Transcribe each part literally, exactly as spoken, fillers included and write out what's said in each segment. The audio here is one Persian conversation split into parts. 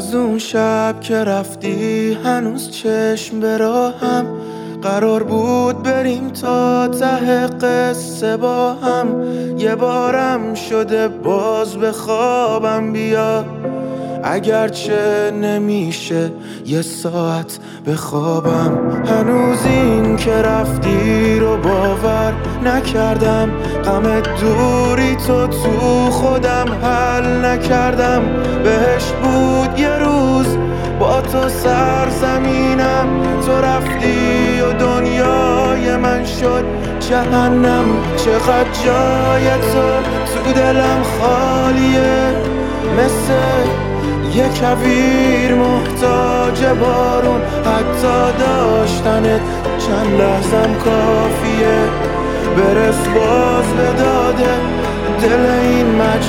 از اون شب که رفتی هنوز چشم به راهم، قرار بود بریم تا ته قصه با هم. یه بارم شده باز به خوابم بیا، اگرچه نمیشه یه ساعت بخوابم. هنوز این که رفتی رو باور نکردم، غم دوری تو تو خودم حل نکردم. بهش بود یه روز با تو سرزمینم، تو رفتی و دنیای من شد جهنم. چقدر جای تو تو دلم خالیه، مثل یه کویر محتاج بارون. حتی داشتنت چند لحظم کافیه، برس باز به داده دل این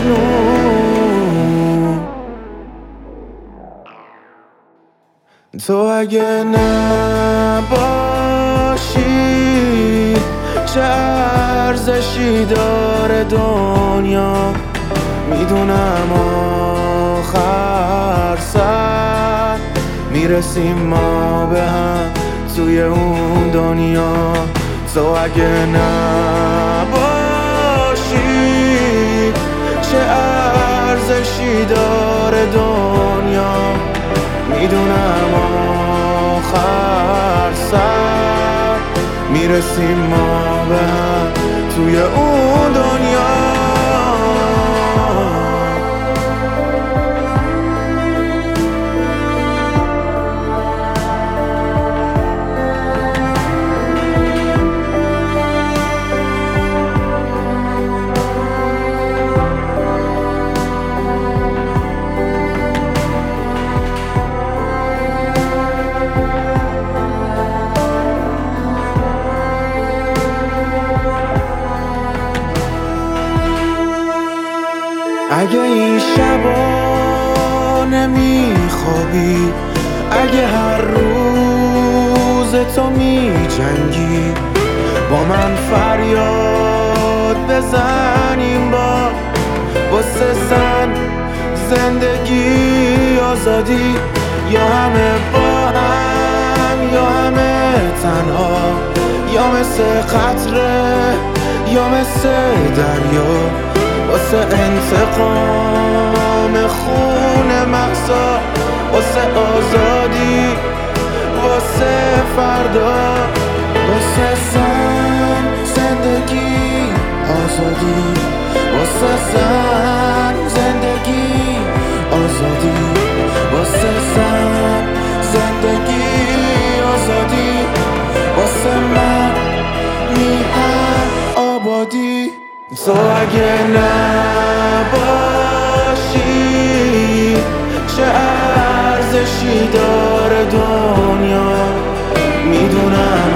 مجنون. تو اگه نباشی چه ارزشی داره دنیا؟ میدونم آخر سر میرسیم ما به هم توی اون دنیا. تو اگه نباشی چه ارزشی داره دنیا؟ میدونم آخر سر میرسیم ما به هم توی اون دنیا. اگه این شبا نمیخوابی، اگه هر روز تو میجنگی، با من فریاد بزنیم با واسه زن زندگی آزادی. یا همه با هم یا همه تنها، یا مثل قطره یا مثل دریا. واسه انتقام خون مهسا، واسه آزادی، واسه فردا، واسه زن زندگی آزادی، واسه زن زندگی آزادی، واسه زن زندگی آزادی، واسه من میهن آبادی. تو اگه نباشی چه ارزشی داره دنیا؟ میدونم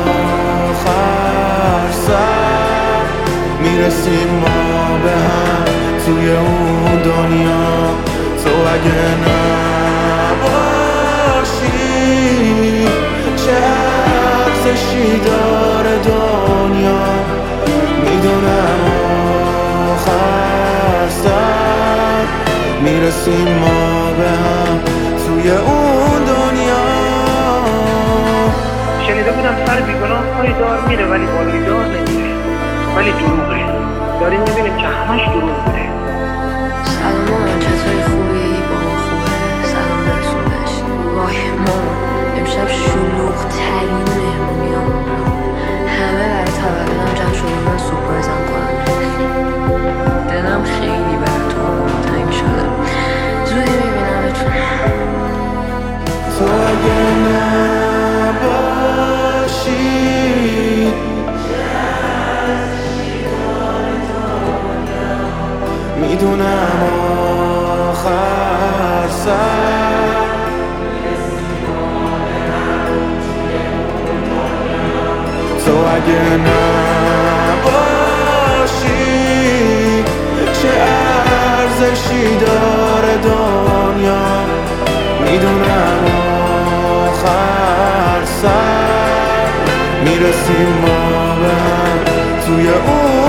آخر سر میرسیم ما به هم توی اون دنیا. تو اگه نباشی چه ارزشی داره دنیا؟ میدونم آخر سر میرسیم ما به هم توی اون دنیا. شنیده بودم سر بیگناه پای دار میره ولی بالای دار نمیره، ولی دروغه. داریم میبینیم که همش دروغ بوده. سلام مامان، چطوری؟ خوبی؟ بابا خوبه؟ سلام برسونش. وای مامان، امشب شلوغ ترین مهمونیامون بود. همه برای تولدم جمع شده من سورپرایزم کنم. دلم خیلی براتون تنگ شده. زودی میبینمتون. تو اگه نباشی میدونم آخر سر تو اگه نباشی چه ارزشی داره دنیا؟ میدونم آخر سر میرسیم ما به هم توی اون